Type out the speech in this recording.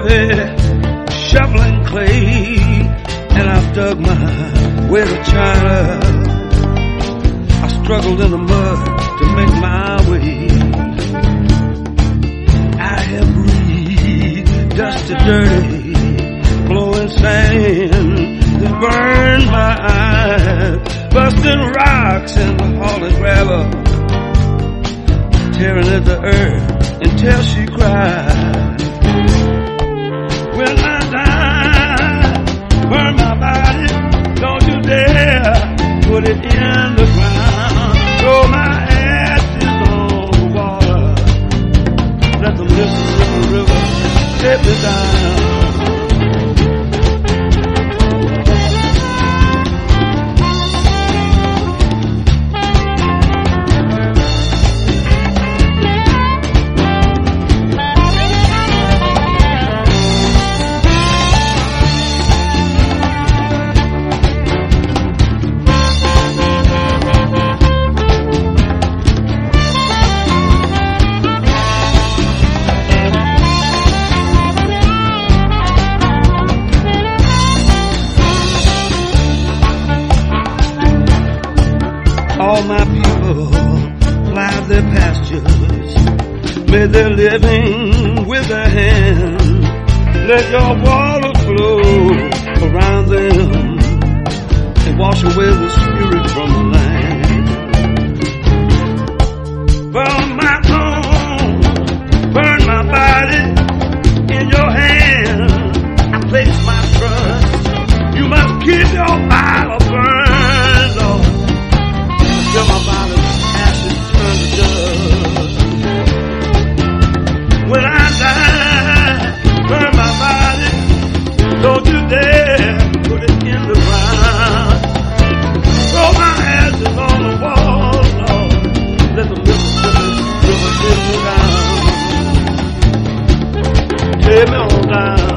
heavy, shoveling clay, and I've dug my way to China. I struggled in the mud to make my way. I have breathed dusty, dirty, blowing sand that burned my eyes, busting rocks in the hauling gravel, tearing at the earth until she cried. When I die, burn my body, don't you dare put it in the ground. Throw my ashes on the water, let the Mississippi River take me down. All my people plowed their pastures, made their living with their hands. Let your water flow around them and wash away the spirit from the land. Burn my bones, burn my body in your hands. I place my trust. You must keep your Bible burned, Lord. Till my body's ashes turn to dust. When I die, burn my body, don't you dare put it in the ground. Throw my ashes on the wall, Lord, let the Mississippi River take me down. Take me on down.